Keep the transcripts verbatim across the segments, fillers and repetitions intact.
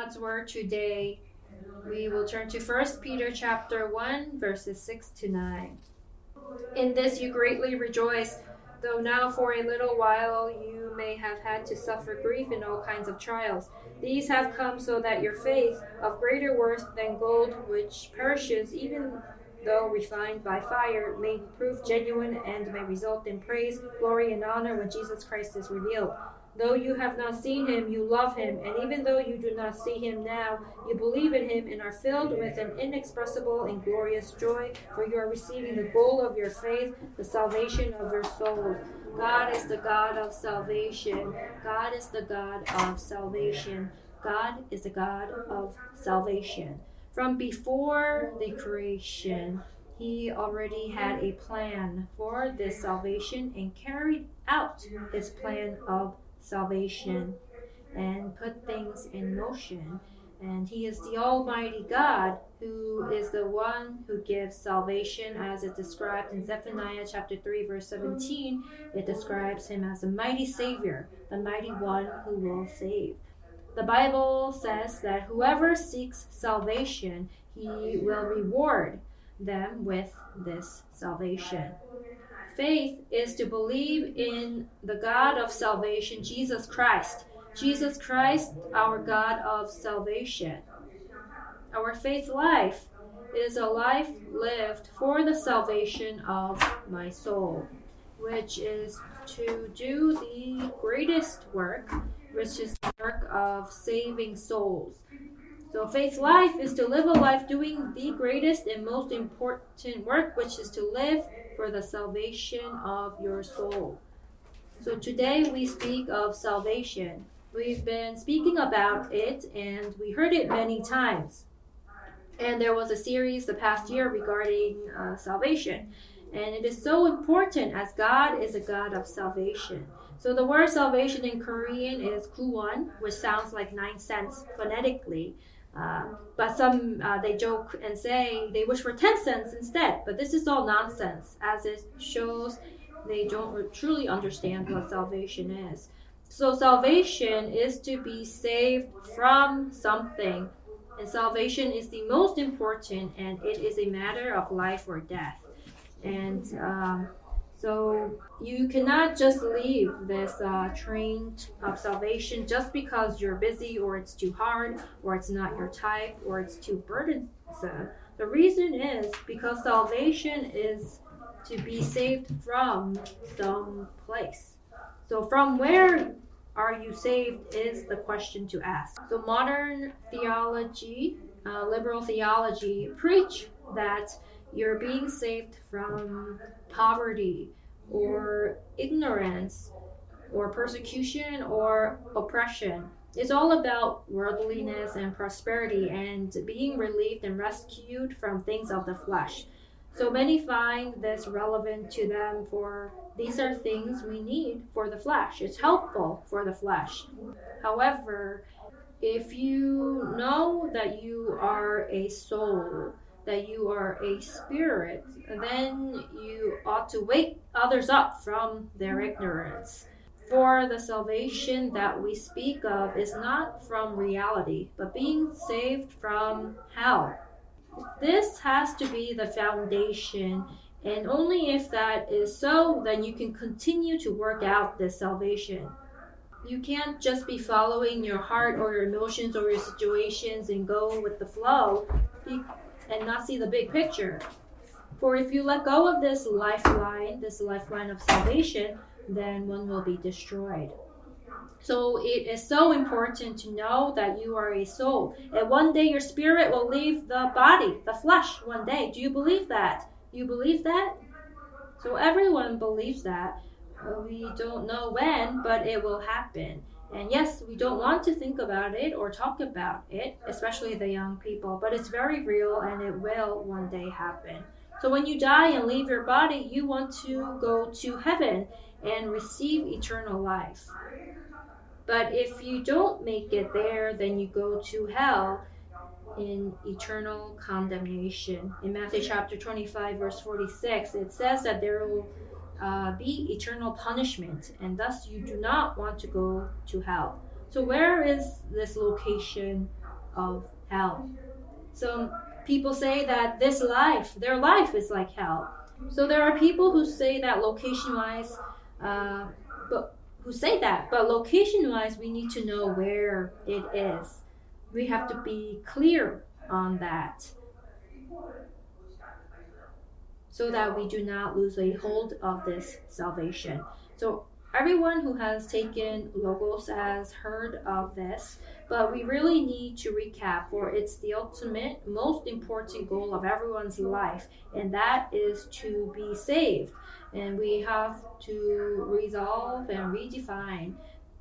God's word today, we will turn to First Peter chapter one, verses six to nine. In this you greatly rejoice, though now for a little while you may have had to suffer grief in all kinds of trials. These have come so that your faith, of greater worth than gold which perishes even though refined by fire, may prove genuine and may result in praise, glory, and honor when Jesus Christ is revealed. Though you have not seen him, you love him, and even though you do not see him now, you believe in him and are filled with an inexpressible and glorious joy, for you are receiving the goal of your faith, the salvation of your souls. God is the God of salvation. God is the God of salvation. God is the God of salvation. From before the creation, he already had a plan for this salvation and carried out his plan of salvation and put things in motion. And he is the Almighty God who is the one who gives salvation, as it described in Zephaniah chapter three verse seventeen. It describes him as the mighty Savior, the mighty one who will save. The Bible says that whoever seeks salvation, he will reward them with this salvation. Faith is to believe in the God of salvation, Jesus Christ. Jesus Christ, our God of salvation. Our faith life is a life lived for the salvation of my soul, which is to do the greatest work, which is the work of saving souls. So faith life is to live a life doing the greatest and most important work, which is to live for the salvation of your soul. So today we speak of salvation. We've been speaking about it and we heard it many times. And there was a series the past year regarding uh, salvation. And it is so important as God is a God of salvation. So the word salvation in Korean is kluwon, which sounds like nine cents phonetically. Uh, but some, uh, they joke and say they wish for ten cents instead. But this is all nonsense, as it shows they don't truly understand what salvation is. So salvation is to be saved from something. And salvation is the most important, and it is a matter of life or death. And um, so you cannot just leave this uh, train of salvation just because you're busy or it's too hard or it's not your type or it's too burdensome. The reason is because salvation is to be saved from some place. So from where are you saved is the question to ask. So modern theology, uh, liberal theology, preach that you're being saved from poverty or ignorance or persecution or oppression. It's all about worldliness and prosperity and being relieved and rescued from things of the flesh. So many find this relevant to them, for these are things we need for the flesh. It's helpful for the flesh. However, if you know that you are a soul, that you are a spirit, then you ought to wake others up from their ignorance. For the salvation that we speak of is not from reality, but being saved from hell. This has to be the foundation, and only if that is so, then you can continue to work out this salvation. You can't just be following your heart or your emotions or your situations and go with the flow and not see the big picture. For if you let go of this lifeline, this lifeline of salvation, then one will be destroyed. So it is so important to know that you are a soul. And one day your spirit will leave the body, the flesh, one day. Do you believe that? You believe that? So everyone believes that. We don't know when, but it will happen. And yes, we don't want to think about it or talk about it, especially the young people, but it's very real and it will one day happen. So when you die and leave your body, you want to go to heaven and receive eternal life. But if you don't make it there, then you go to hell in eternal condemnation. In Matthew chapter twenty-five, verse forty-six, it says that there will uh, be eternal punishment, and thus you do not want to go to hell. So where is this location of hell. So people say that this life, their life is like hell. So there are people who say that location-wise, uh, but who say that, but location-wise, we need to know where it is. We have to be clear on that, so that we do not lose a hold of this salvation. So everyone who has taken Logos has heard of this, but we really need to recap, for it's the ultimate, most important goal of everyone's life, and that is to be saved. And we have to resolve and redefine.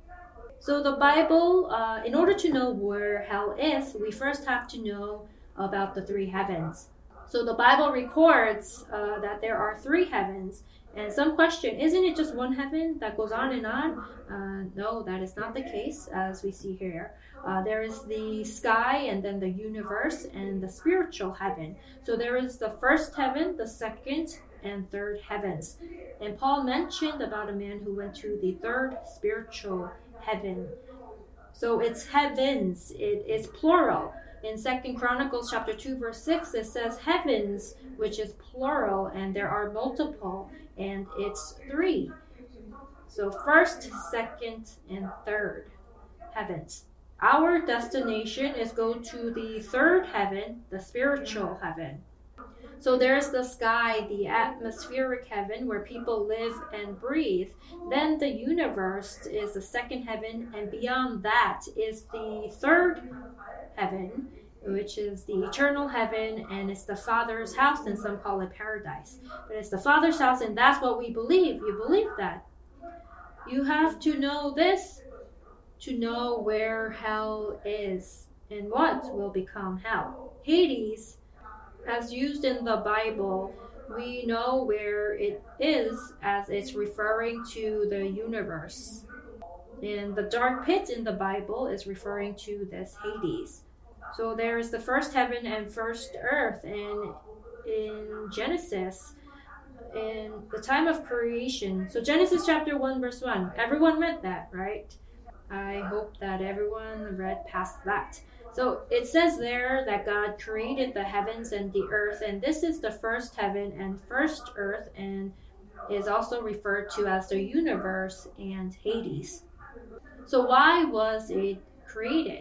So the Bible, uh, in order to know where hell is, we first have to know about the three heavens. So the Bible records uh, that there are three heavens. And some question, isn't it just one heaven that goes on and on? Uh, no, that is not the case, as we see here. Uh, there is the sky, and then the universe, and the spiritual heaven. So there is the first heaven, the second, and third heavens. And Paul mentioned about a man who went to the third spiritual heaven. So it's heavens, it is plural. In Second Chronicles chapter two, verse six, it says heavens, which is plural, and there are multiple, and it's three. So first, second, and third heavens. Our destination is go to the third heaven, the spiritual heaven. So there's the sky, the atmospheric heaven where people live and breathe. Then the universe is the second heaven, and beyond that is the third heaven, which is the eternal heaven, and it's the Father's house, and some call it paradise. But it's the Father's house, and that's what we believe. You believe that. You have to know this to know where hell is and what will become hell. Hades, as used in the Bible, we know where it is as it's referring to the universe. And the dark pit in the Bible is referring to this Hades. So there is the first heaven and first earth. And in Genesis, in the time of creation, so Genesis chapter one, verse one, everyone read that, right? I hope that everyone read past that. So it says there that God created the heavens and the earth, and this is the first heaven and first earth, and is also referred to as the universe and Hades. So why was it created?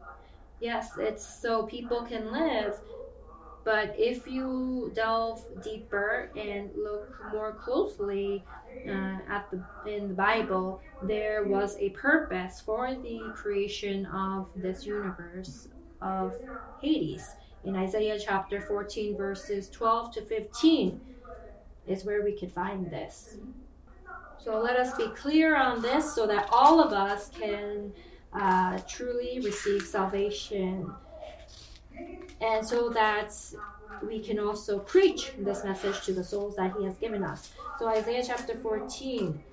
Yes, it's so people can live, but if you delve deeper and look more closely uh, at the in the Bible, there was a purpose for the creation of this universe of Hades. In Isaiah chapter fourteen, verses twelve to fifteen is where we can find this. So let us be clear on this so that all of us can uh, truly receive salvation, and so that we can also preach this message to the souls that he has given us. So Isaiah chapter fourteen.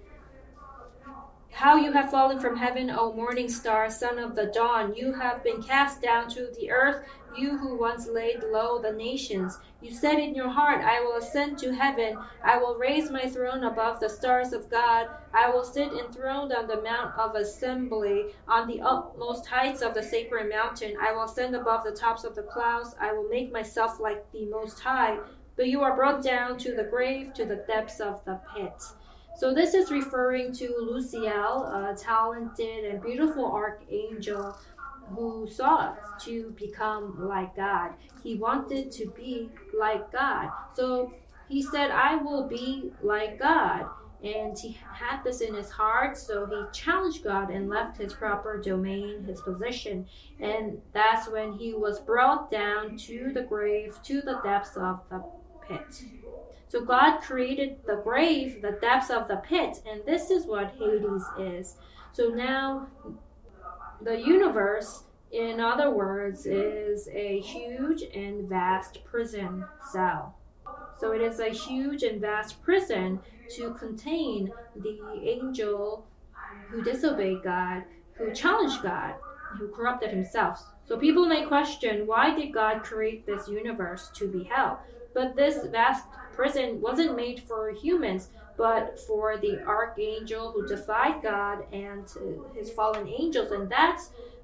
How you have fallen from heaven, O morning star, son of the dawn. You have been cast down to the earth, you who once laid low the nations. You said in your heart, I will ascend to heaven. I will raise my throne above the stars of God. I will sit enthroned on the mount of assembly, on the utmost heights of the sacred mountain. I will ascend above the tops of the clouds. I will make myself like the Most High. But you are brought down to the grave, to the depths of the pit. So this is referring to Luciel, a talented and beautiful archangel who sought to become like God. He wanted to be like God. So he said, I will be like God. And he had this in his heart, so he challenged God and left his proper domain, his position. And that's when he was brought down to the grave, to the depths of the pit. So God created the grave, the depths of the pit, and this is what Hades is. So now the universe, in other words, is a huge and vast prison cell. So it is a huge and vast prison to contain the angel who disobeyed God, who challenged God, who corrupted himself. So people may question, why did God create this universe to be hell? But this vast prison wasn't made for humans, but for the archangel who defied God and his fallen angels. And that's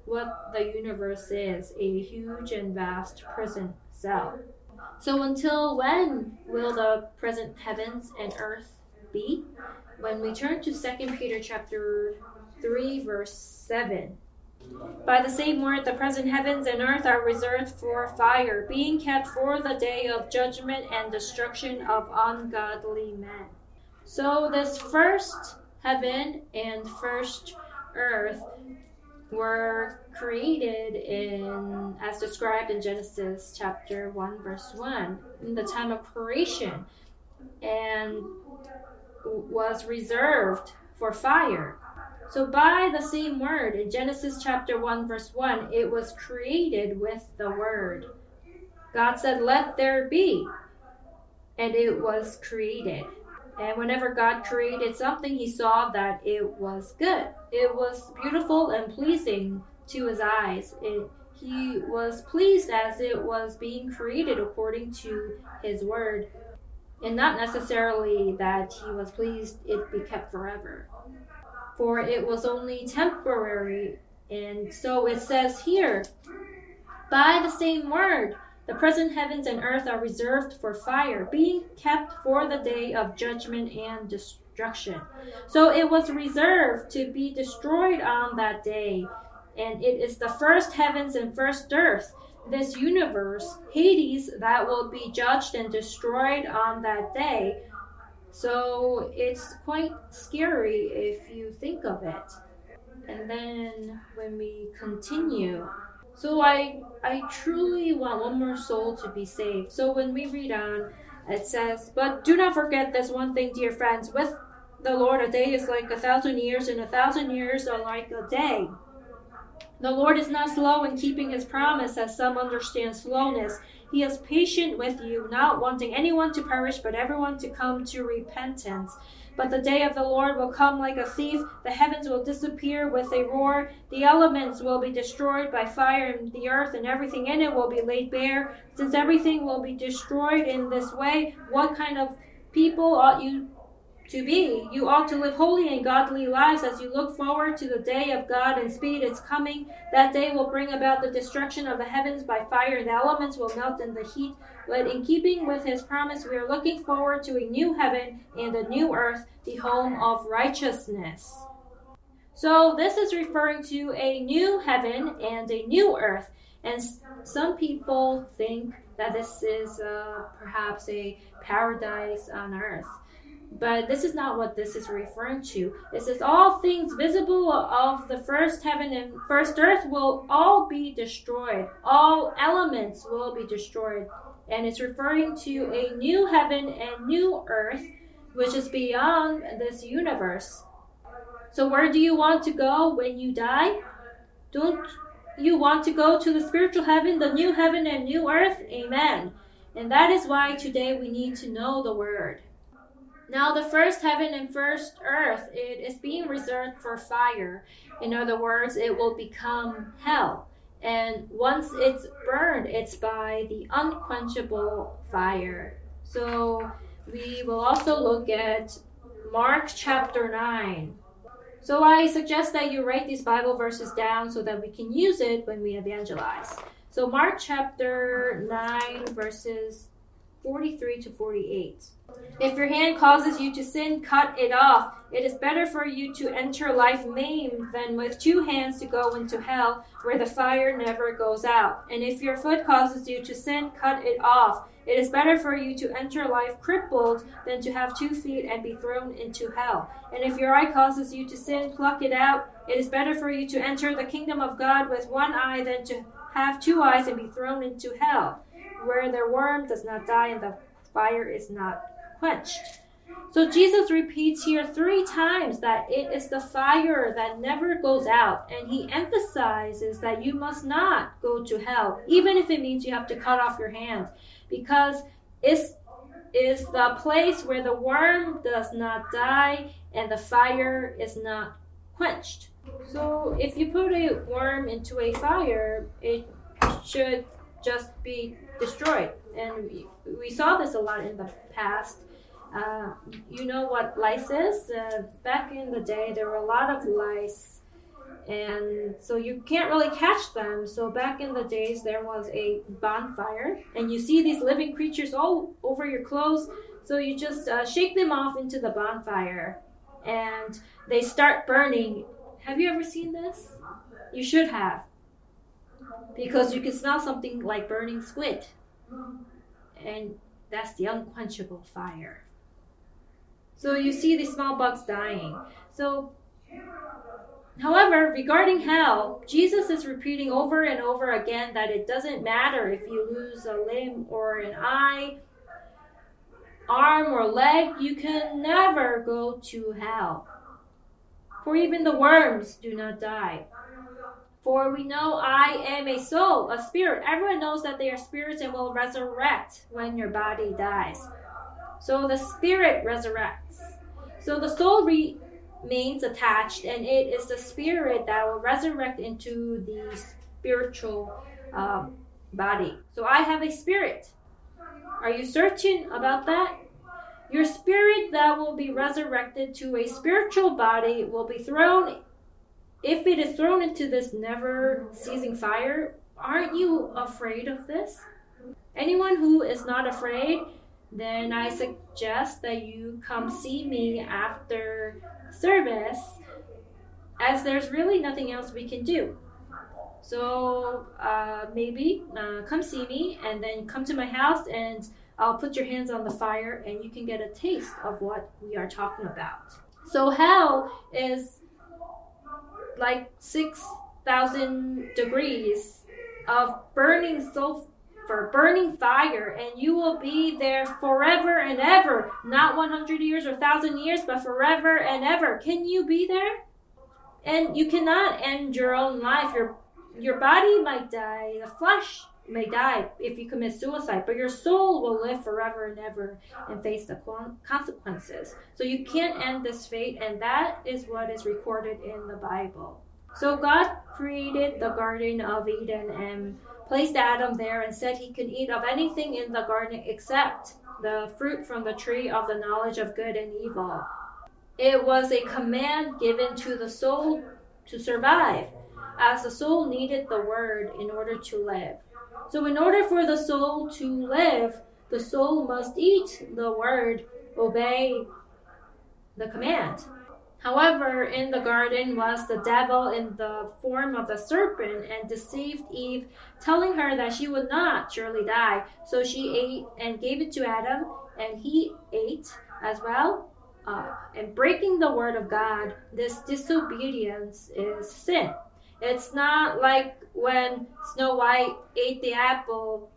what the universe is, a huge and vast prison cell. So until when will the present heavens and earth be? When we turn to Second Peter chapter three, verse seven. By the same word, the present heavens and earth are reserved for fire, being kept for the day of judgment and destruction of ungodly men. So this first heaven and first earth were created in, as described in Genesis chapter one, verse one, in the time of creation, and was reserved for fire. So by the same word, in Genesis chapter one, verse one, it was created with the word. God said, "Let there be," and it was created. And whenever God created something, he saw that it was good. It was beautiful and pleasing to his eyes. It, he was pleased as it was being created according to his word, and not necessarily that he was pleased it be kept forever. For it was only temporary. And so it says here, by the same word, the present heavens and earth are reserved for fire, being kept for the day of judgment and destruction. So it was reserved to be destroyed on that day. And it is the first heavens and first earth, this universe, Hades, that will be judged and destroyed on that day. So it's quite scary if you think of it. And then when we continue, so I I truly want one more soul to be saved. So when we read on, it says, "But do not forget this one thing, dear friends. With the Lord, a day is like a thousand years, and a thousand years are like a day. The Lord is not slow in keeping his promise, as some understand slowness. He is patient with you, not wanting anyone to perish, but everyone to come to repentance. But the day of the Lord will come like a thief. The heavens will disappear with a roar. The elements will be destroyed by fire, and the earth and everything in it will be laid bare. Since everything will be destroyed in this way, what kind of people ought you to be? You ought to live holy and godly lives as you look forward to the day of God and speed its coming. That day will bring about the destruction of the heavens by fire, and the elements will melt in the heat. But in keeping with his promise, we are looking forward to a new heaven and a new earth, the home of righteousness." So this is referring to a new heaven and a new earth. And some people think that this is uh, perhaps a paradise on earth. But this is not what this is referring to. It says all things visible of the first heaven and first earth will all be destroyed. All elements will be destroyed. And it's referring to a new heaven and new earth, which is beyond this universe. So where do you want to go when you die? Don't you want to go to the spiritual heaven, the new heaven and new earth? Amen. And that is why today we need to know the word. Now the first heaven and first earth, it is being reserved for fire. In other words, it will become hell. And once it's burned, it's by the unquenchable fire. So we will also look at Mark chapter nine. So I suggest that you write these Bible verses down so that we can use it when we evangelize. So Mark chapter nine, verses forty-three to forty-eight. "If your hand causes you to sin, cut it off. It is better for you to enter life maimed than with two hands to go into hell, where the fire never goes out. And if your foot causes you to sin, cut it off. It is better for you to enter life crippled than to have two feet and be thrown into hell. And if your eye causes you to sin, pluck it out. It is better for you to enter the kingdom of God with one eye than to have two eyes and be thrown into hell, where the worm does not die and the fire is not quenched." So Jesus repeats here three times that it is the fire that never goes out. And he emphasizes that you must not go to hell, even if it means you have to cut off your hand, because it is the place where the worm does not die and the fire is not quenched. So if you put a worm into a fire, it should just be destroyed. And we, we saw this a lot in the past. Uh, you know what lice is? Uh, back in the day, there were a lot of lice And so you can't really catch them. So back in the days, there was a bonfire, and you see these living creatures all over your clothes. So you just uh, shake them off into the bonfire, and they start burning. Have you ever seen this? You should have, because you can smell something like burning squid, and that's the unquenchable fire. So you see these small bugs dying. So, however, regarding hell, Jesus is repeating over and over again that it doesn't matter if you lose a limb or an eye, arm or leg, you can never go to hell. For even the worms do not die. For we know I am a soul, a spirit. Everyone knows that they are spirits and will resurrect when your body dies. So the spirit resurrects. So the soul re- remains attached, and it is the spirit that will resurrect into the spiritual um, body. So I have a spirit. Are you certain about that? Your spirit that will be resurrected to a spiritual body will be thrown. If it is thrown into this never-ceasing fire, aren't you afraid of this? Anyone who is not afraid, then I suggest that you come see me after service, as there's really nothing else we can do. So uh, maybe uh, come see me, and then come to my house, and I'll put your hands on the fire, and you can get a taste of what we are talking about. So hell is like six thousand degrees of burning sulfur, burning fire, and you will be there forever and ever. Not one hundred years or one thousand years, but forever and ever. Can you be there? And you cannot end your own life. Your, your body might die, the flesh may die if you commit suicide, but your soul will live forever and ever and face the consequences. So you can't end this fate, and that is what is recorded in the Bible. So God created the Garden of Eden and placed Adam there and said he can eat of anything in the garden except the fruit from the tree of the knowledge of good and evil. It was a command given to the soul to survive, as the soul needed the word in order to live. So in order for the soul to live, the soul must eat the word, obey the command. However, in the garden was the devil in the form of a serpent and deceived Eve, telling her that she would not surely die. So she ate and gave it to Adam, and he ate as well. Uh, and breaking the word of God, this disobedience is sin. It's not like when Snow White ate the apple,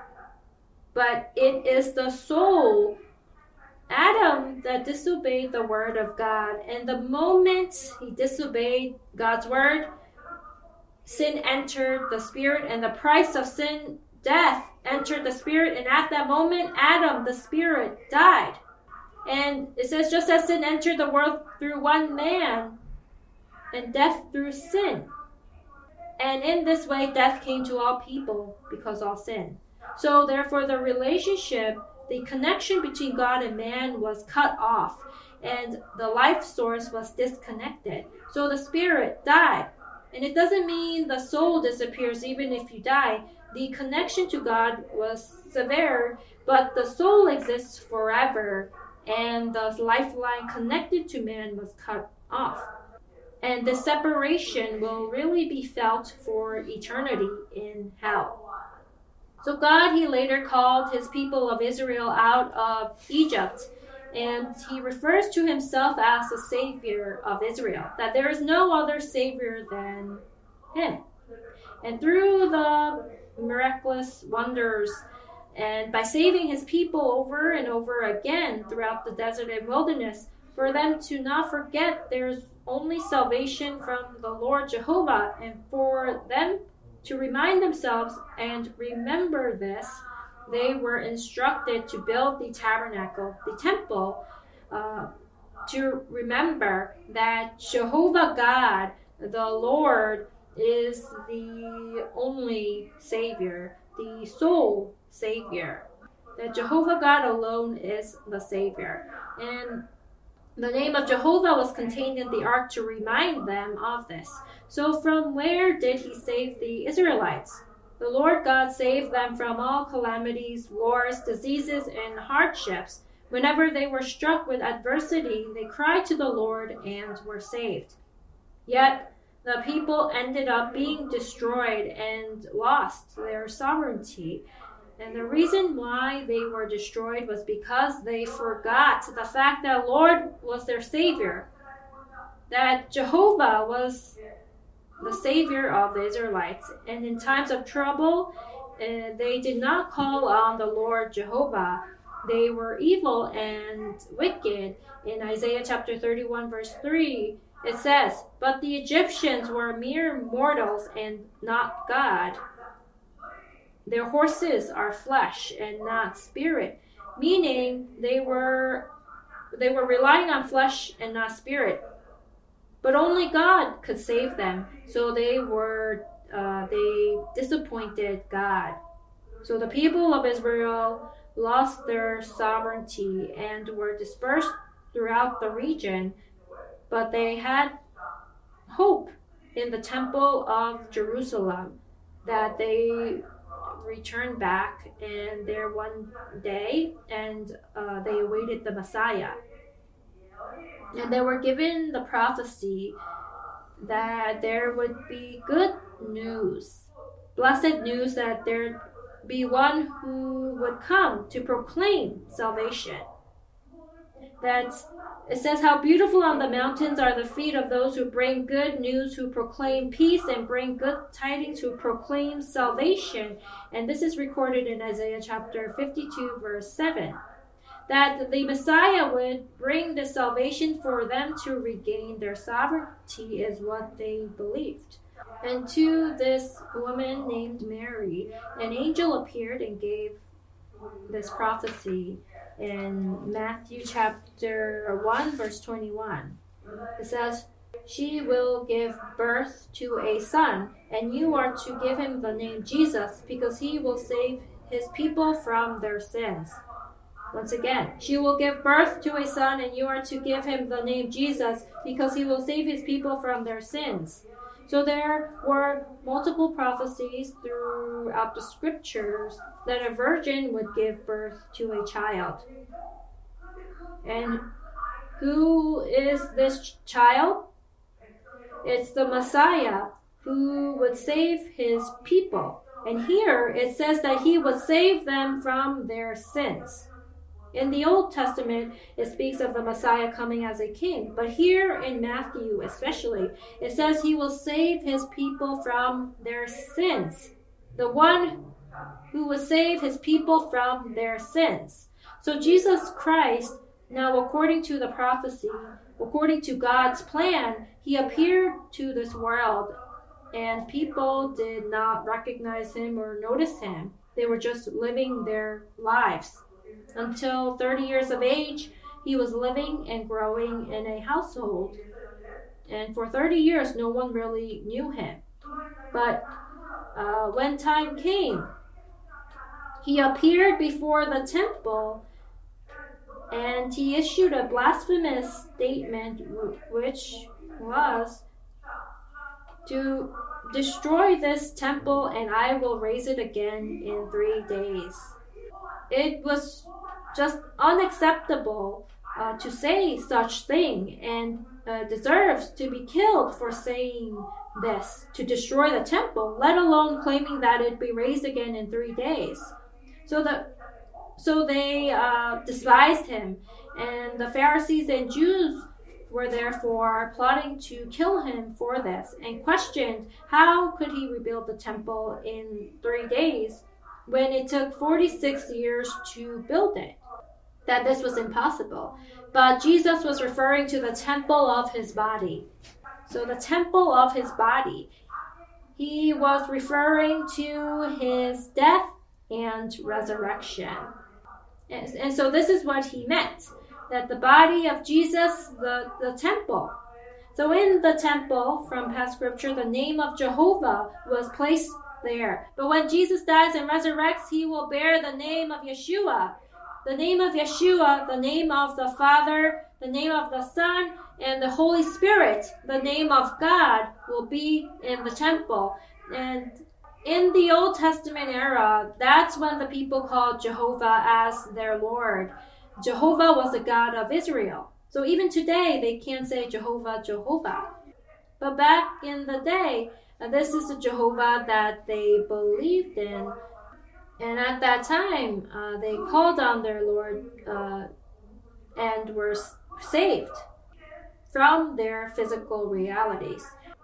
but it is the soul, Adam, that disobeyed the word of God. And the moment he disobeyed God's word, sin entered the spirit, and the price of sin, death, entered the spirit. And at that moment, Adam, the spirit, died. And it says, just as sin entered the world through one man, and death through sin. And in this way, death came to all people because of sin. So therefore, the relationship, the connection between God and man was cut off, and the life source was disconnected. So the spirit died. And it doesn't mean the soul disappears even if you die. The connection to God was severe, but the soul exists forever, and the lifeline connected to man was cut off. And the separation will really be felt for eternity in hell. So God, he later called his people of Israel out of Egypt, and he refers to himself as the Savior of Israel, that there is no other Savior than him. And through the miraculous wonders, and by saving his people over and over again throughout the desert and wilderness, for them to not forget there's only salvation from the Lord Jehovah, and for them to remind themselves and remember this, they were instructed to build the tabernacle, the temple, uh, to remember that Jehovah God, the Lord, is the only Savior, the sole Savior. That Jehovah God alone is the Savior. And The name of Jehovah was contained in the ark to remind them of this. So from where did he save the Israelites? The Lord God saved them from all calamities, wars, diseases, and hardships. Whenever they were struck with adversity, they cried to the Lord and were saved. Yet the people ended up being destroyed and lost their sovereignty. And the reason why they were destroyed was because they forgot the fact that Lord was their Savior, that Jehovah was the Savior of the Israelites. And in times of trouble, uh, they did not call on the Lord Jehovah. They were evil and wicked. In Isaiah chapter thirty-one, verse three, it says, "But the Egyptians were mere mortals and not God. Their horses are flesh and not spirit," meaning they were they were relying on flesh and not spirit. But only God could save them, so they were uh, they disappointed God. So the people of Israel lost their sovereignty and were dispersed throughout the region, but they had hope in the temple of Jerusalem that they returned back and there one day, and uh, they awaited the Messiah. And they were given the prophecy that there would be good news, blessed news, that there'd be one who would come to proclaim salvation. That it says, "How beautiful on the mountains are the feet of those who bring good news, who proclaim peace and bring good tidings, who proclaim salvation." And this is recorded in Isaiah chapter fifty-two, verse seven. That the Messiah would bring the salvation for them to regain their sovereignty is what they believed. And to this woman named Mary, an angel appeared and gave this prophecy in Matthew chapter one, verse twenty-one. It says, "She will give birth to a son, and you are to give him the name Jesus, because he will save his people from their sins." Once again, "She will give birth to a son, and you are to give him the name Jesus, because he will save his people from their sins." So there were multiple prophecies throughout the scriptures that a virgin would give birth to a child. And who is this child? It's the Messiah who would save his people. And here it says that he would save them from their sins. In the Old Testament, it speaks of the Messiah coming as a king. But here in Matthew especially, it says he will save his people from their sins. The one who will save his people from their sins. So Jesus Christ, now according to the prophecy, according to God's plan, he appeared to this world, and people did not recognize him or notice him. They were just living their lives. Until thirty years of age, he was living and growing in a household. And for thirty years, no one really knew him. But uh, when time came, he appeared before the temple, and he issued a blasphemous statement, which was to destroy this temple, and I will raise it again in three days. It was just unacceptable uh, to say such thing, and uh, deserves to be killed for saying this, to destroy the temple, let alone claiming that it be raised again in three days. So the so they uh, despised him, and the Pharisees and Jews were therefore plotting to kill him for this, and questioned how could he rebuild the temple in three days when it took forty-six years to build it, that this was impossible. But Jesus was referring to the temple of his body. So the temple of his body, he was referring to his death and resurrection. And, and so this is what he meant, that the body of Jesus, the, the temple. So in the temple, from past scripture, the name of Jehovah was placed there. But when Jesus dies and resurrects, he will bear the name of Yeshua. The name of Yeshua, the name of the Father the name of the Son, and the Holy Spirit, the name of God, will be in the temple. And in the Old Testament era, that's when the people called Jehovah as their Lord. Jehovah was the God of Israel. So even today, they can't say Jehovah, Jehovah. But back in the day, uh, this is the Jehovah that they believed in. And at that time, uh, they called on their Lord uh, and were saved from their physical realities.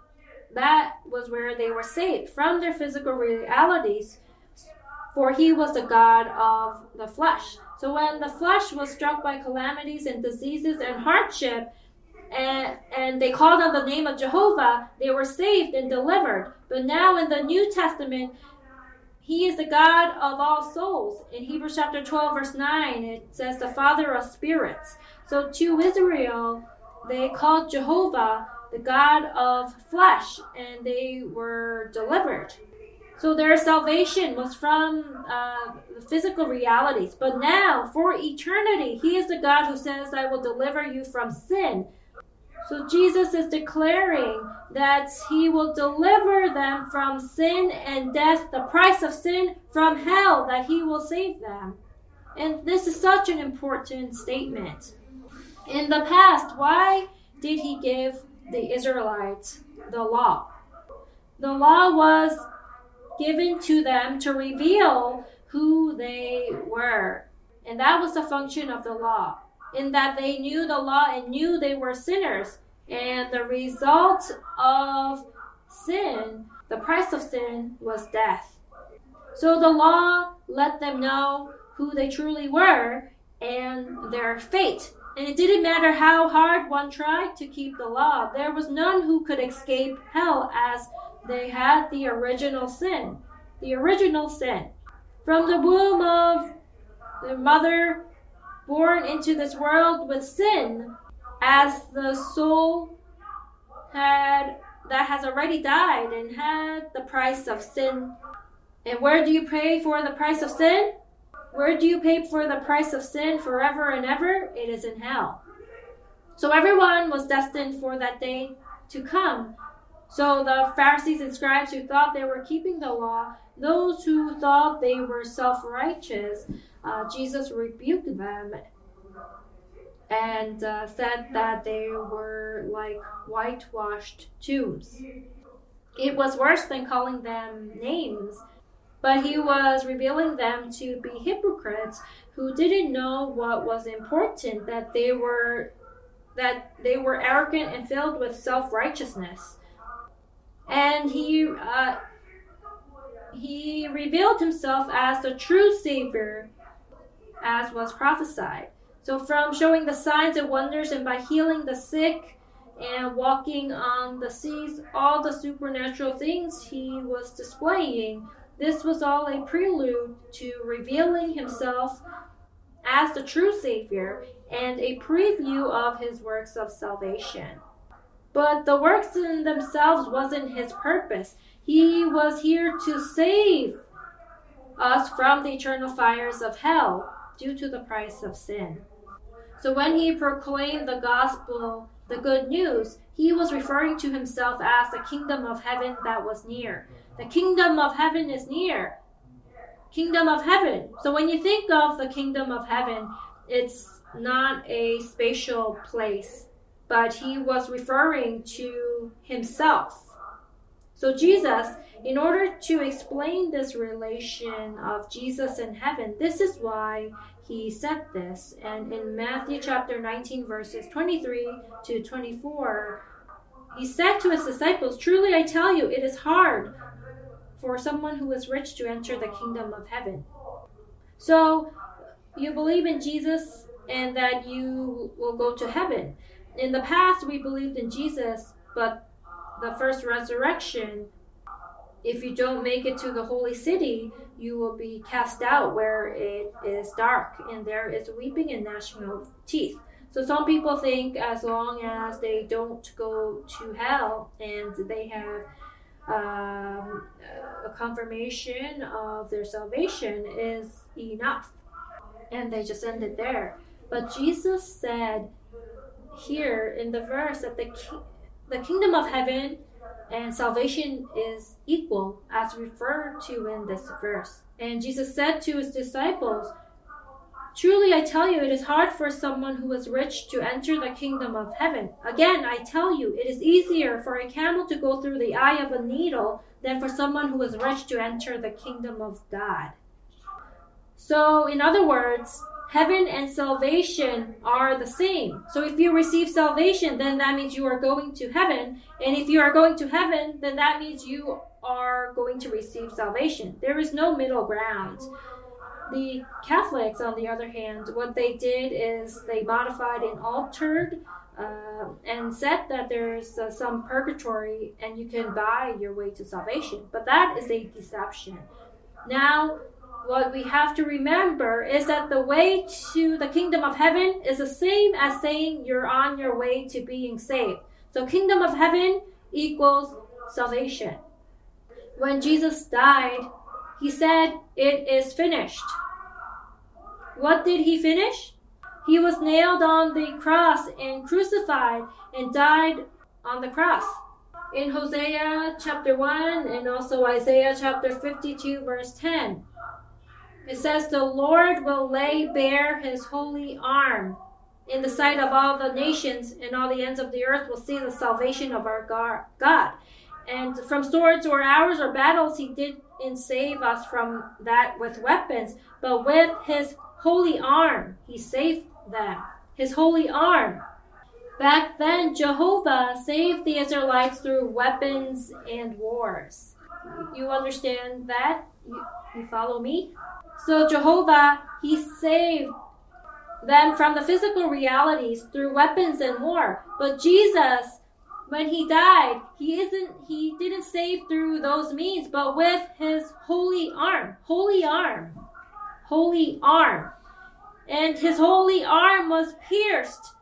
That was where they were saved, from their physical realities, for he was the God of the flesh. So when the flesh was struck by calamities and diseases and hardship, and, and they called on the name of Jehovah, they were saved and delivered. But now in the New Testament, he is the God of all souls. In Hebrews chapter twelve, verse nine, it says the Father of spirits. So to Israel, they called Jehovah the God of flesh, and they were delivered. So their salvation was from uh, the physical realities. But now, for eternity, he is the God who says, I will deliver you from sin. So Jesus is declaring that he will deliver them from sin and death, the price of sin, from hell, that he will save them. And this is such an important statement. In the past, why did he give the Israelites the law? The law was given to them to reveal who they were. And that was the function of the law, in that they knew the law and knew they were sinners. And the result of sin, the price of sin, was death. So the law let them know who they truly were and their fate. And it didn't matter how hard one tried to keep the law. There was none who could escape hell, as they had the original sin. The original sin. From the womb of the mother, born into this world with sin, as the soul had that has already died and had the price of sin. And where do you pay for the price of sin? Where do you pay for the price of sin forever and ever? It is in hell. So everyone was destined for that day to come. So the Pharisees and scribes who thought they were keeping the law, those who thought they were self-righteous, uh, Jesus rebuked them and uh, said that they were like whitewashed tombs. It was worse than calling them names. But he was revealing them to be hypocrites who didn't know what was important, that they were that they were arrogant and filled with self-righteousness. And he uh, he revealed himself as the true Savior, as was prophesied. So from showing the signs and wonders and by healing the sick and walking on the seas, all the supernatural things he was displaying, this was all a prelude to revealing himself as the true Savior and a preview of his works of salvation. But the works in themselves wasn't his purpose. He was here to save us from the eternal fires of hell due to the price of sin. So when he proclaimed the gospel, the good news, he was referring to himself as the kingdom of heaven that was near. The kingdom of heaven is near. Kingdom of heaven. So when you think of the kingdom of heaven, it's not a spatial place, but he was referring to himself. So Jesus, in order to explain this relation of Jesus and heaven, this is why he said this. And in Matthew chapter nineteen, verses twenty-three to twenty-four, he said to his disciples, "Truly I tell you, it is hard for someone who is rich to enter the kingdom of heaven." So you believe in Jesus and that you will go to heaven. In the past, we believed in Jesus, but the first resurrection, if you don't make it to the holy city, you will be cast out where it is dark and there is weeping and gnashing of teeth. So some people think as long as they don't go to hell and they have um, a confirmation of their salvation is enough. And they just end it there. But Jesus said here in the verse that the ki- the kingdom of heaven and salvation is equal, as referred to in this verse. And Jesus said to his disciples, "Truly I tell you, it is hard for someone who is rich to enter the kingdom of heaven. Again, I tell you, it is easier for a camel to go through the eye of a needle than for someone who is rich to enter the kingdom of God." So, in other words, heaven and salvation are the same. So if you receive salvation, then that means you are going to heaven. And if you are going to heaven, then that means you are going to receive salvation. There is no middle ground. The Catholics, on the other hand, what they did is they modified and altered uh, and said that there's uh, some purgatory and you can buy your way to salvation. But that is a deception. Now, what we have to remember is that the way to the kingdom of heaven is the same as saying you're on your way to being saved. So kingdom of heaven equals salvation. When Jesus died, he said, "It is finished." What did he finish? He was nailed on the cross and crucified and died on the cross. In Hosea chapter one and also Isaiah chapter fifty-two verse ten, it says, "The Lord will lay bare his holy arm in the sight of all the nations, and all the ends of the earth will see the salvation of our God." And from swords or arrows or battles, he didn't save us from that with weapons, but with his holy arm, he saved them. His holy arm. Back then, Jehovah saved the Israelites through weapons and wars. You understand that? You, you follow me? So Jehovah, he saved them from the physical realities through weapons and war. But Jesus, when he died, he isn't he didn't save through those means, but with his holy arm. Holy arm. Holy arm. And his holy arm was pierced.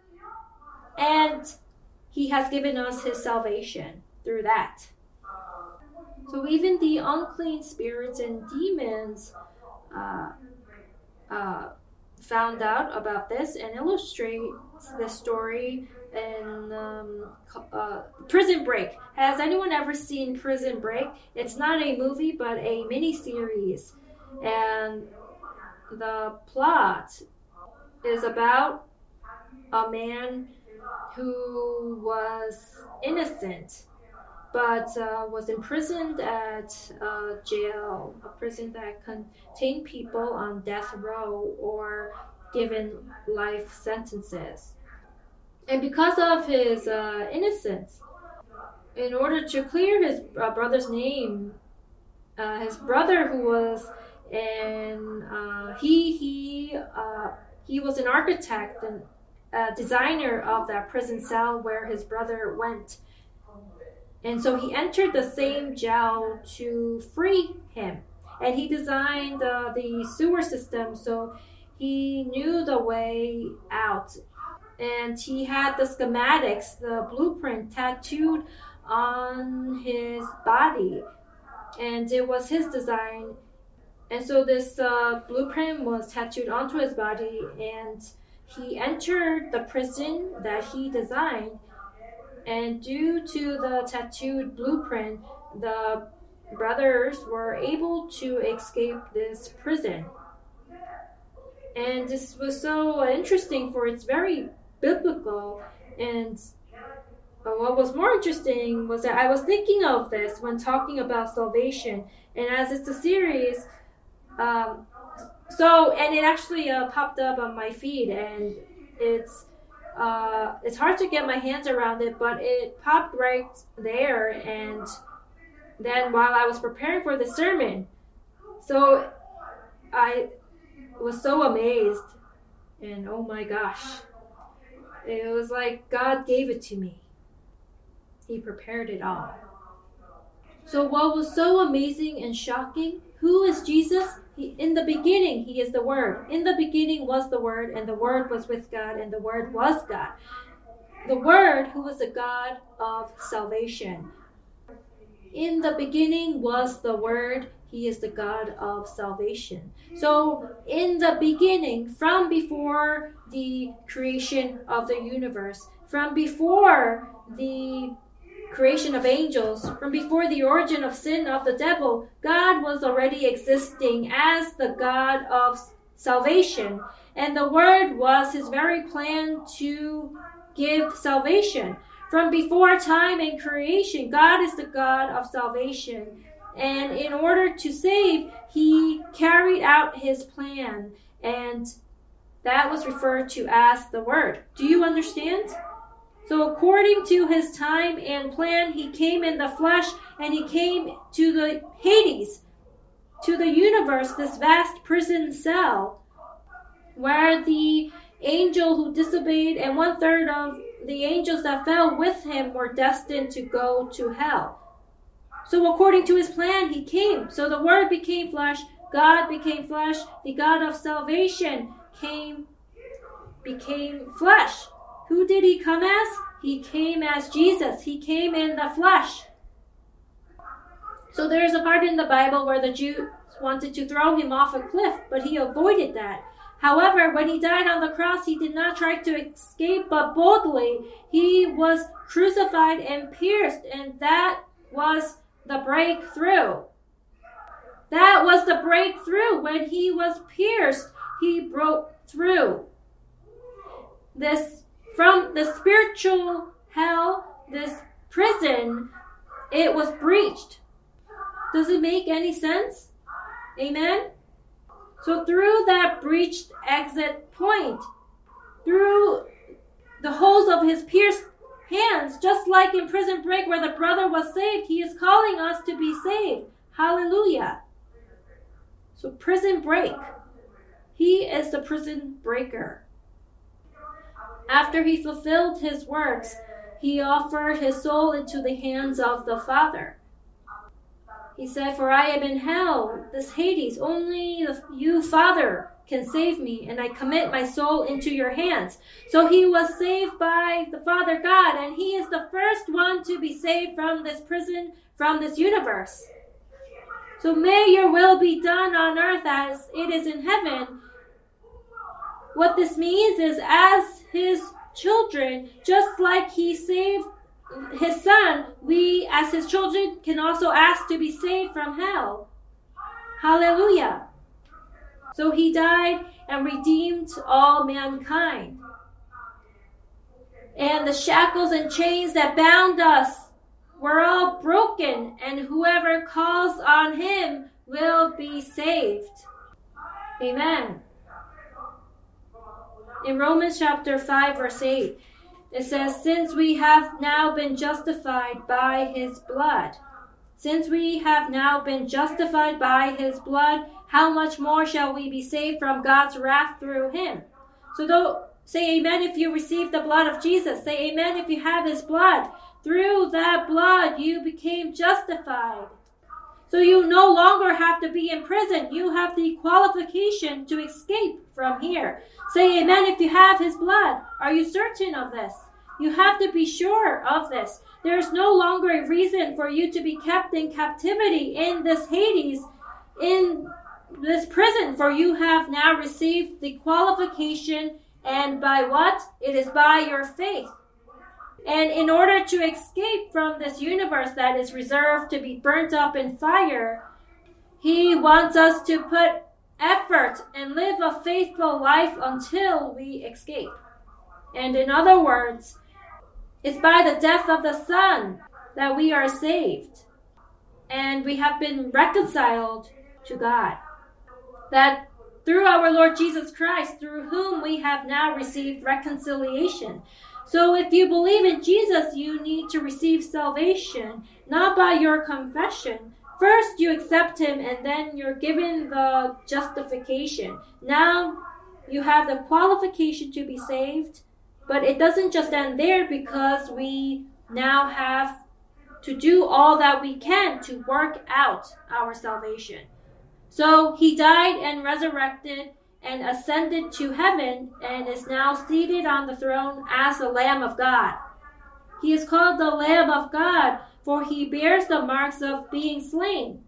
And he has given us his salvation through that. So even the unclean spirits and demons Uh, uh, found out about this and illustrates the story in um, uh, Prison Break. Has anyone ever seen Prison Break? It's not a movie, but a mini-series. And the plot is about a man who was innocent but uh, was imprisoned at a jail, a prison that contained people on death row or given life sentences. And because of his uh, innocence, in order to clear his uh, brother's name, uh, his brother who was an uh, he he uh, he was an architect and uh, designer of that prison cell where his brother went. And so he entered the same jail to free him. And he designed uh, the sewer system, so he knew the way out. And he had the schematics, the blueprint tattooed on his body. And it was his design. And so this uh, blueprint was tattooed onto his body. And he entered the prison that he designed. And due to the tattooed blueprint, the brothers were able to escape this prison. And this was so interesting, for it's very biblical. And what was more interesting was that I was thinking of this when talking about salvation. And as it's a series, um, so, and it actually uh, popped up on my feed, and it's Uh, it's hard to get my hands around it, but it popped right there. And then while I was preparing for the sermon, so I was so amazed. And oh my gosh, it was like God gave it to me. He prepared it all. So what was so amazing and shocking? Who is Jesus? He, in the beginning, he is the Word. In the beginning was the Word, and the Word was with God, and the Word was God. The Word, who was the God of salvation. In the beginning was the Word. He is the God of salvation. So in the beginning, from before the creation of the universe, from before the creation of angels, from before the origin of sin of the devil, God was already existing as the God of salvation. And the Word was his very plan to give salvation. From before time and creation, God is the God of salvation. And in order to save, he carried out his plan. And that was referred to as the Word. Do you understand? So according to his time and plan, he came in the flesh and he came to the Hades, to the universe, this vast prison cell, where the angel who disobeyed and one third of the angels that fell with him were destined to go to hell. So according to his plan, he came. So the Word became flesh, God became flesh, the God of salvation came, became flesh. Who did he come as? He came as Jesus. He came in the flesh. So there's a part in the Bible where the Jews wanted to throw him off a cliff, but he avoided that. However, when he died on the cross, he did not try to escape, but boldly he was crucified and pierced, and that was the breakthrough. That was the breakthrough. When he was pierced, he broke through. This, from the spiritual hell, this prison, it was breached. Does it make any sense? Amen? So through that breached exit point, through the holes of his pierced hands, just like in Prison Break where the brother was saved, he is calling us to be saved. Hallelujah. So Prison Break. He is the prison breaker. After he fulfilled his works, he offered his soul into the hands of the Father. He said, "For I am in hell, this Hades. Only you, Father, can save me, and I commit my soul into your hands." So he was saved by the Father God, and he is the first one to be saved from this prison, from this universe. So may your will be done on earth as it is in heaven. What this means is, as his children, just like he saved his son, we as his children can also ask to be saved from hell. Hallelujah. So he died and redeemed all mankind. And the shackles and chains that bound us were all broken, and whoever calls on him will be saved. Amen. In Romans chapter five, verse eight, it says, "Since we have now been justified by his blood, since we have now been justified by his blood, how much more shall we be saved from God's wrath through him?" So don't say amen if you receive the blood of Jesus. Say amen if you have his blood. Through that blood, you became justified. So you no longer have to be in prison. You have the qualification to escape from here. Say amen if you have his blood. Are you certain of this? You have to be sure of this. There is no longer a reason for you to be kept in captivity in this Hades, in this prison, for you have now received the qualification, and by what? It is by your faith. And in order to escape from this universe that is reserved to be burnt up in fire, he wants us to put effort and live a faithful life until we escape. And in other words, it's by the death of the Son that we are saved. And we have been reconciled to God. That through our Lord Jesus Christ, through whom we have now received reconciliation. So if you believe in Jesus, you need to receive salvation, not by your confession. First, you accept him, and then you're given the justification. Now, you have the qualification to be saved, but it doesn't just end there, because we now have to do all that we can to work out our salvation. So he died and resurrected and ascended to heaven, and is now seated on the throne as the Lamb of God. He is called the Lamb of God, for he bears the marks of being slain.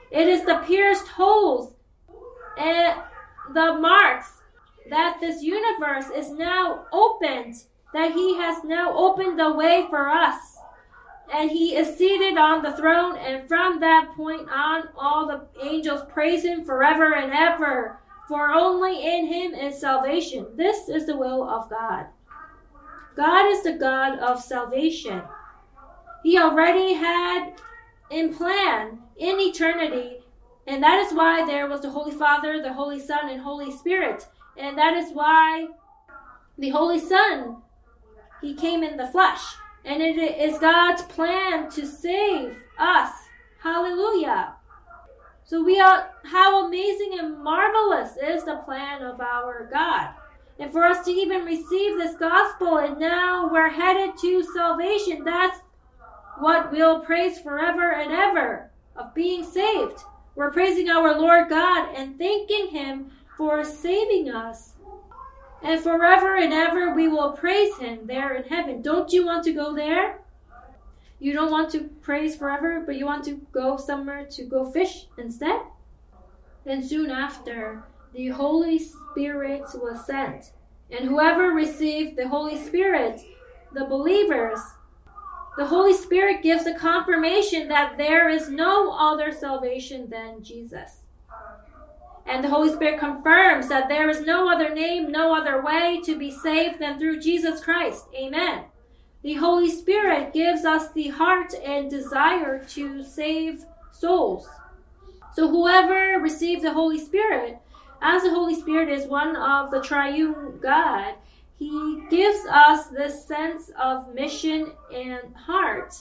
It is the pierced holes and the marks that this universe is now opened, that he has now opened the way for us. And he is seated on the throne, and from that point on, all the angels praise him forever and ever. For only in him is salvation. This is the will of God. God is the God of salvation. He already had in plan in eternity, and that is why there was the Holy Father, the Holy Son, and Holy Spirit. And that is why the Holy Son, he came in the flesh. And it is God's plan to save us. Hallelujah. So we are, how amazing and marvelous is the plan of our God. And for us to even receive this gospel, and now we're headed to salvation, that's what we'll praise forever and ever, of being saved. We're praising our Lord God and thanking him for saving us. And forever and ever we will praise him there in heaven. Don't you want to go there? You don't want to praise forever, but you want to go somewhere to go fish instead? Then soon after, the Holy Spirit was sent. And whoever received the Holy Spirit, the believers, the Holy Spirit gives a confirmation that there is no other salvation than Jesus. And the Holy Spirit confirms that there is no other name, no other way to be saved than through Jesus Christ. Amen. The Holy Spirit gives us the heart and desire to save souls. So whoever received the Holy Spirit, as the Holy Spirit is one of the triune God, he gives us this sense of mission and heart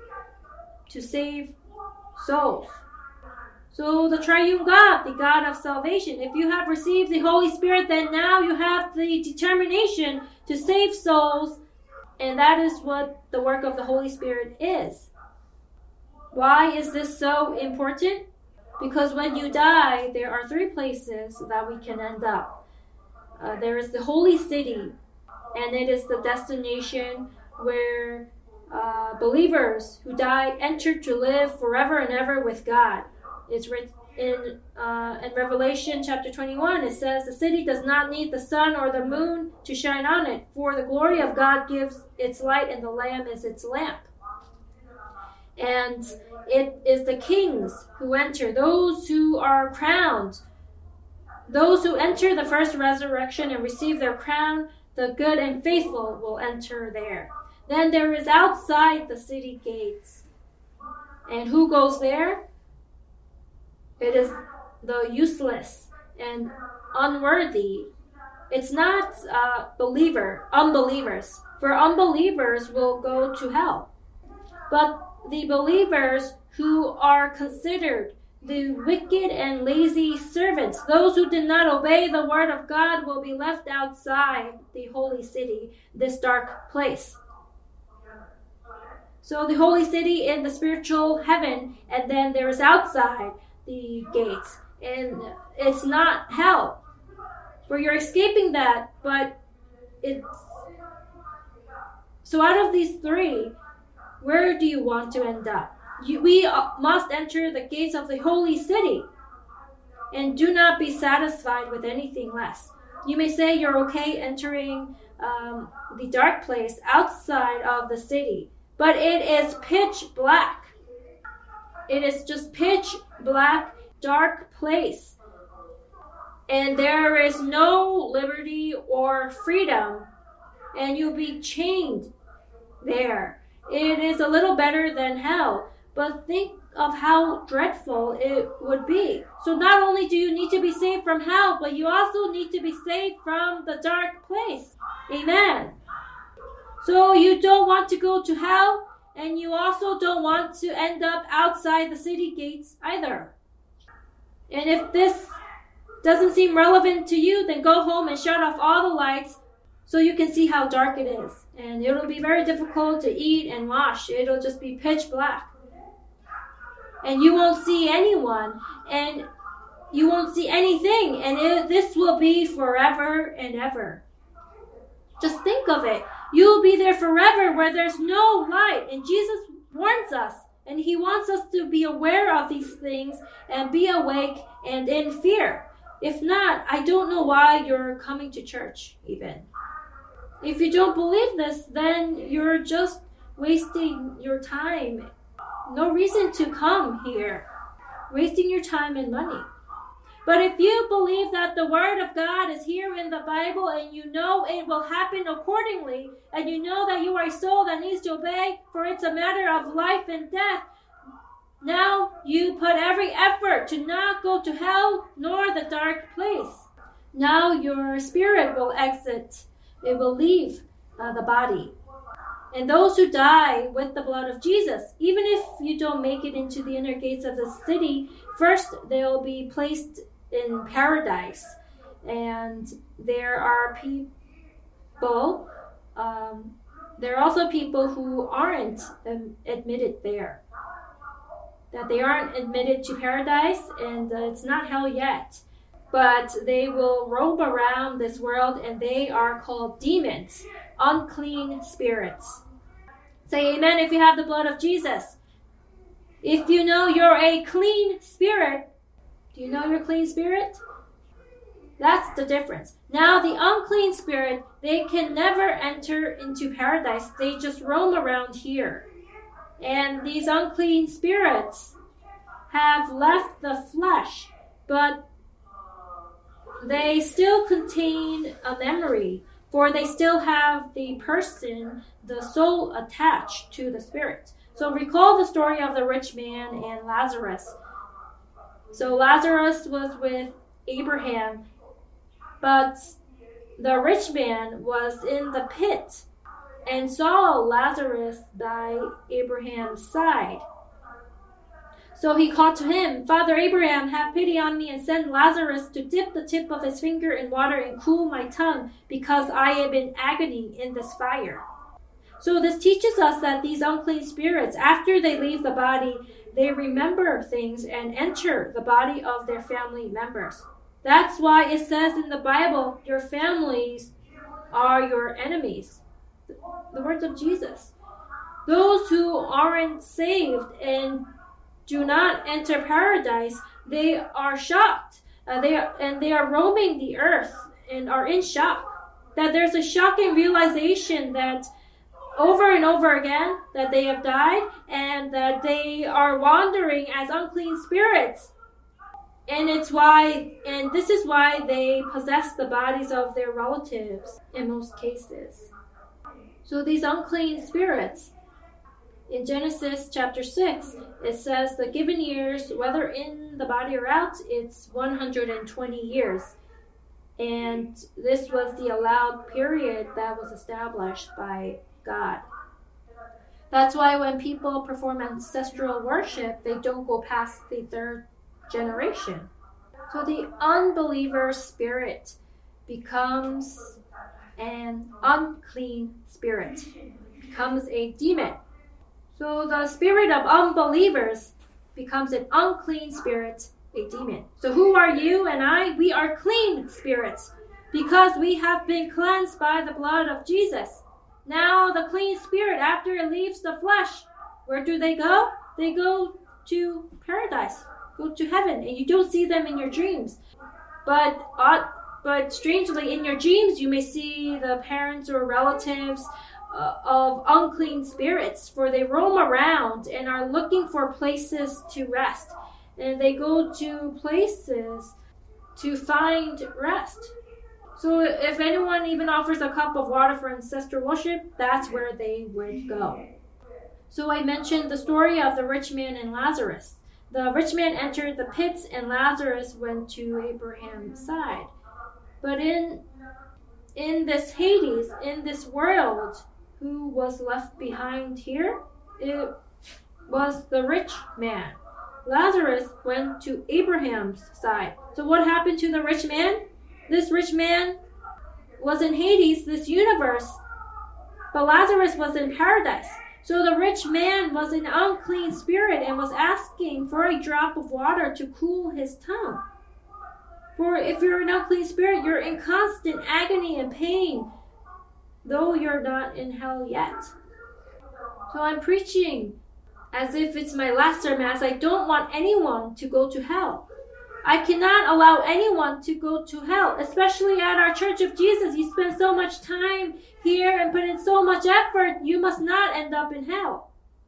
to save souls. So the triune God, the God of salvation, if you have received the Holy Spirit, then now you have the determination to save souls, and that is what the work of the Holy Spirit is. Why is this so important? Because when you die, there are three places that we can end up. Uh, there is the holy city, and it is the destination where uh, believers who die enter to live forever and ever with God. It's written in uh, in Revelation chapter twenty-one. It says, the city does not need the sun or the moon to shine on it, for the glory of God gives its light, and the Lamb is its lamp. And it is the kings who enter, those who are crowned, those who enter the first resurrection and receive their crown, the good and faithful will enter there. Then there is outside the city gates. And who goes there? It is the useless and unworthy. It's not uh, believer, unbelievers. For unbelievers will go to hell. But the believers who are considered the wicked and lazy servants, those who did not obey the word of God, will be left outside the holy city, this dark place. So the holy city in the spiritual heaven, and then there is outside the gates, and it's not hell, where you're escaping that. But it's so out of these three, where do you want to end up? You, we must enter the gates of the holy city, and do not be satisfied with anything less. You may say you're okay entering um, the dark place outside of the city, but it is pitch black. It is just pitch black, dark place. And there is no liberty or freedom. And you'll be chained there. It is a little better than hell. But think of how dreadful it would be. So not only do you need to be saved from hell, but you also need to be saved from the dark place. Amen. So you don't want to go to hell, and you also don't want to end up outside the city gates either. And if this doesn't seem relevant to you, then go home and shut off all the lights so you can see how dark it is. And it'll be very difficult to eat and wash. It'll just be pitch black. And you won't see anyone, and you won't see anything, and it, this will be forever and ever. Just think of it. You will be there forever where there's no light. And Jesus warns us And he wants us to be aware of these things and be awake and in fear. If not, I don't know why you're coming to church even. If you don't believe this, then you're just wasting your time. No reason to come here. Wasting your time and money. But if you believe that the Word of God is here in the Bible and you know it will happen accordingly, and you know that you are a soul that needs to obey, for it's a matter of life and death, now you put every effort to not go to hell nor the dark place. Now your spirit will exit. It will leave uh, the body. And those who die with the blood of Jesus, even if you don't make it into the inner gates of the city, first they'll be placed in paradise. And there are people, um, there are also people who aren't um, admitted there. That they aren't admitted to paradise, and uh, it's not hell yet. But they will roam around this world, and they are called demons, unclean spirits. Say amen if you have the blood of Jesus. If you know you're a clean spirit, do you know you're a clean spirit? That's the difference. Now the unclean spirit, they can never enter into paradise. They just roam around here. And these unclean spirits have left the flesh, but they still contain a memory, for they still have the person, the soul attached to the spirit. So recall the story of the rich man and Lazarus. So Lazarus was with Abraham, but the rich man was in the pit and saw Lazarus by Abraham's side. So he called to him, Father Abraham, have pity on me and send Lazarus to dip the tip of his finger in water and cool my tongue, because I am in agony in this fire. So this teaches us that these unclean spirits, after they leave the body, they remember things and enter the body of their family members. That's why it says in the Bible, your families are your enemies. The words of Jesus. Those who aren't saved and do not enter paradise, they are shocked. Uh, they are, and they are roaming the earth and are in shock. That there's a shocking realization that over and over again that they have died and that they are wandering as unclean spirits. And it's why, and this is why they possess the bodies of their relatives in most cases. So these unclean spirits, in Genesis chapter six, it says the given years, whether in the body or out, it's one hundred twenty years. And this was the allowed period that was established by God. That's why when people perform ancestral worship, they don't go past the third generation. So the unbeliever spirit becomes an unclean spirit, becomes a demon. So the spirit of unbelievers becomes an unclean spirit, a demon. So who are you and I? We are clean spirits because we have been cleansed by the blood of Jesus. Now the clean spirit, after it leaves the flesh, where do they go? They go to paradise, go to heaven, and you don't see them in your dreams. But uh, but strangely, in your dreams, you may see the parents or relatives uh, of unclean spirits, for they roam around and are looking for places to rest. And they go to places to find rest. So if anyone even offers a cup of water for ancestral worship, that's where they would go. So I mentioned the story of the rich man and Lazarus. The rich man entered the pits and Lazarus went to Abraham's side. But in, in this Hades, in this world, who was left behind here? It was the rich man. Lazarus went to Abraham's side. So what happened to the rich man? This rich man was in Hades, this universe, but Lazarus was in paradise. So the rich man was an unclean spirit and was asking for a drop of water to cool his tongue. For if you're an unclean spirit, you're in constant agony and pain, though you're not in hell yet. So I'm preaching as if it's my last sermon, as I don't want anyone to go to hell. I cannot allow anyone to go to hell, especially at our Church of Jesus. You spend so much time here and put in so much effort, you must not end up in hell.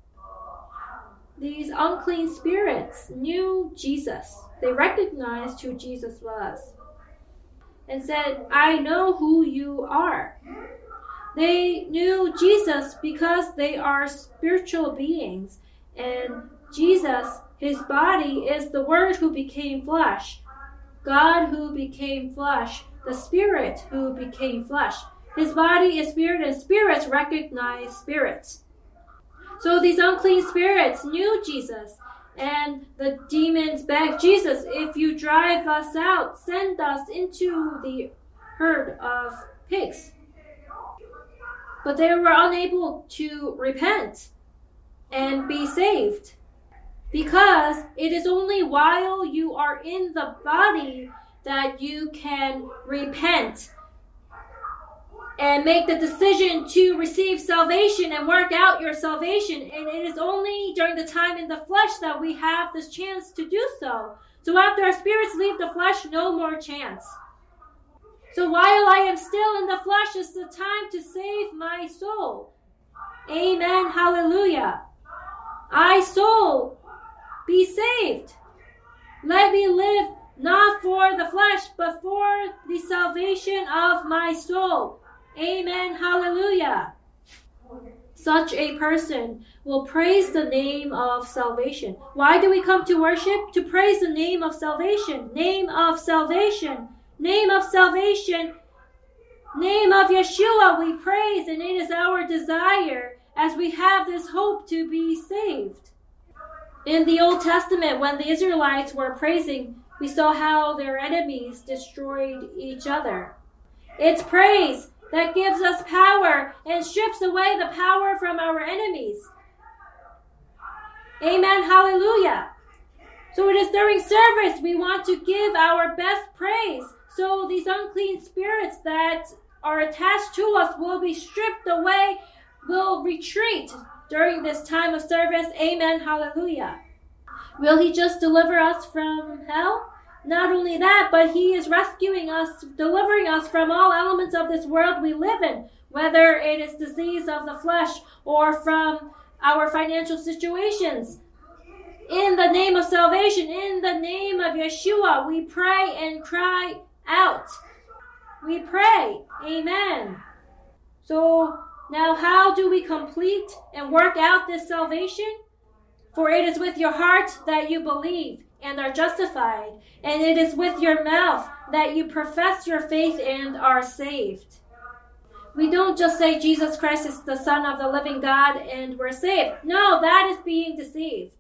These unclean spirits knew Jesus. They recognized who Jesus was and said, I know who you are. They knew Jesus because they are spiritual beings, and Jesus, his body, is the Word who became flesh, God who became flesh, the Spirit who became flesh. His body is spirit, and spirits recognize spirits. So these unclean spirits knew Jesus, and the demons begged Jesus, if you drive us out, send us into the herd of pigs. But they were unable to repent and be saved, because it is only while you are in the body that you can repent and make the decision to receive salvation and work out your salvation. And it is only during the time in the flesh that we have this chance to do so. So after our spirits leave the flesh, no more chance. So while I am still in the flesh is the time to save my soul. Amen. Hallelujah. I, soul, be saved. Let me live not for the flesh, but for the salvation of my soul. Amen. Hallelujah. Such a person will praise the name of salvation. Why do we come to worship? To praise the name of salvation. Name of salvation. Name of salvation. Name of Yeshua we praise, and it is our desire as we have this hope to be saved. In the Old Testament, when the Israelites were praising, we saw how their enemies destroyed each other. It's praise that gives us power and strips away the power from our enemies. Amen. Hallelujah. So it is during service we want to give our best praise, so these unclean spirits that are attached to us will be stripped away, will retreat during this time of service. Amen. Hallelujah. Will he just deliver us from hell? Not only that, but he is rescuing us, delivering us from all elements of this world we live in, whether it is disease of the flesh or from our financial situations. In the name of salvation, in the name of Yeshua, we pray and cry out. We pray. Amen. So now how do we complete and work out this salvation? For it is with your heart that you believe and are justified, and it is with your mouth that you profess your faith and are saved. We don't just say Jesus Christ is the Son of the living God and we're saved. No, that is being deceived.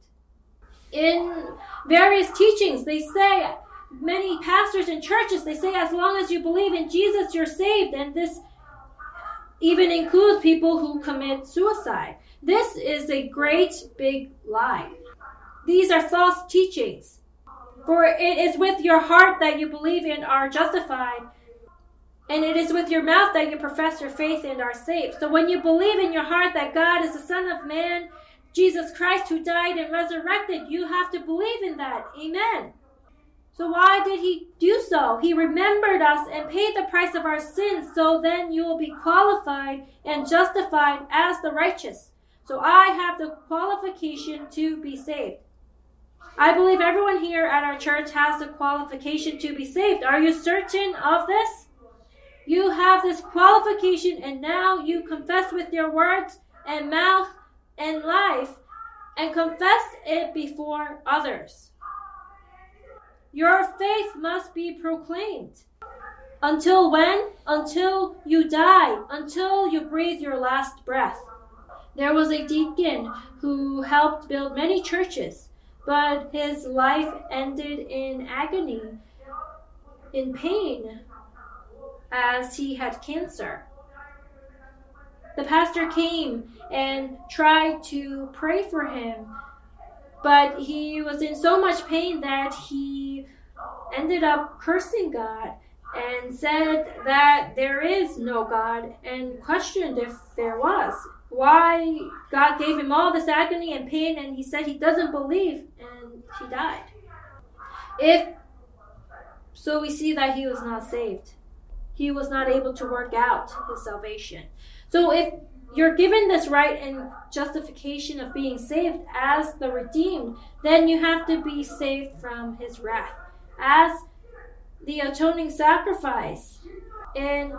In various teachings, they say, many pastors and churches, they say as long as you believe in Jesus, you're saved, and this even includes people who commit suicide. This is a great big lie. These are false teachings. For it is with your heart that you believe and are justified, and it is with your mouth that you profess your faith and are saved. So when you believe in your heart that God is the Son of Man, Jesus Christ, who died and resurrected, you have to believe in that. Amen. So why did he do so? He remembered us and paid the price of our sins, so then you will be qualified and justified as the righteous. So I have the qualification to be saved. I believe everyone here at our church has the qualification to be saved. Are you certain of this? You have this qualification, and now you confess with your words and mouth and life and confess it before others. Your faith must be proclaimed. Until when? Until you die, until you breathe your last breath. There was a deacon who helped build many churches, but his life ended in agony, in pain, as he had cancer. The pastor came and tried to pray for him, but he was in so much pain that he ended up cursing God and said that there is no God, and questioned if there was. why God gave him all this agony and pain, and he said he doesn't believe, and he died. If so, we see that he was not saved. He was not able to work out his salvation. So if you're given this right and justification of being saved as the redeemed, then you have to be saved from his wrath as the atoning sacrifice. And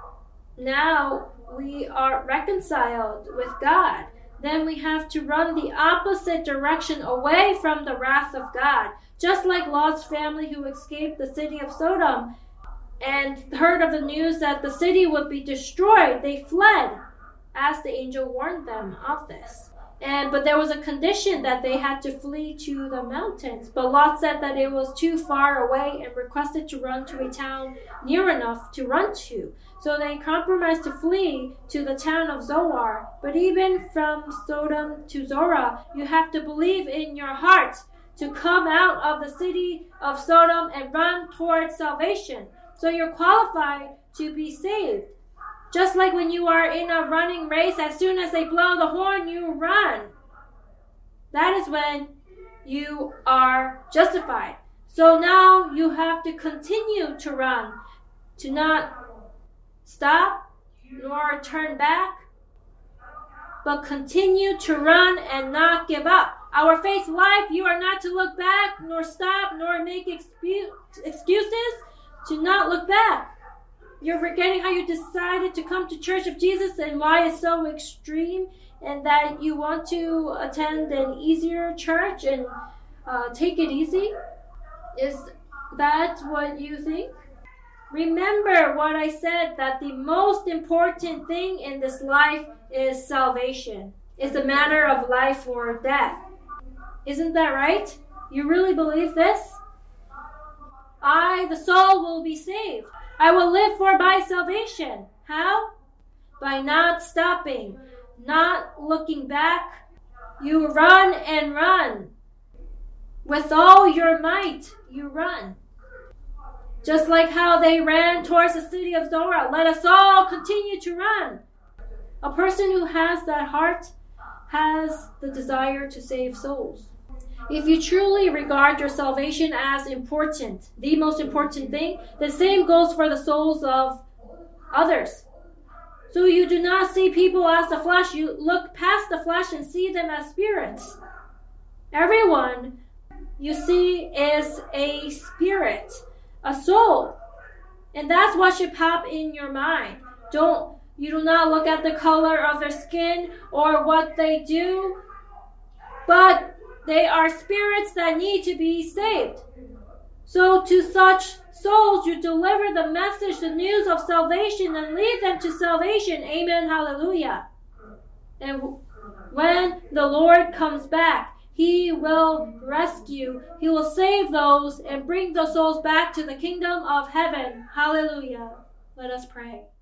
now we are reconciled with God. Then we have to run the opposite direction away from the wrath of God. Just like Lot's family who escaped the city of Sodom and heard of the news that the city would be destroyed, they fled as the angel warned them of this. And but there was a condition that they had to flee to the mountains. But Lot said that it was too far away and requested to run to a town near enough to run to. So they compromised to flee to the town of Zoar. But even from Sodom to Zorah, you have to believe in your heart to come out of the city of Sodom and run towards salvation. So you're qualified to be saved. Just like when you are in a running race, as soon as they blow the horn, you run. That is when you are justified. So now you have to continue to run, to not stop nor turn back, but continue to run and not give up. Our faith life, you are not to look back, nor stop, nor make expu- excuses to not look back. You're forgetting how you decided to come to Church of Jesus and why it's so extreme, and that you want to attend an easier church and uh, take it easy? Is that what you think? Remember what I said, that the most important thing in this life is salvation. It's a matter of life or death. Isn't that right? You really believe this? I, the soul, will be saved. I will live for my salvation. How? By not stopping, not looking back. You run and run. With all your might, you run. Just like how they ran towards the city of Zorah, let us all continue to run. A person who has that heart has the desire to save souls. If you truly regard your salvation as important, the most important thing, the same goes for the souls of others. So you do not see people as the flesh, you look past the flesh and see them as spirits. Everyone you see is a spirit, a soul. And that's what should pop in your mind. Don't you do not look at the color of their skin or what they do, but they are spirits that need to be saved. So to such souls, you deliver the message, the news of salvation, and lead them to salvation. Amen. Hallelujah. And when the Lord comes back, He will rescue, He will save those and bring those souls back to the kingdom of heaven. Hallelujah. Let us pray.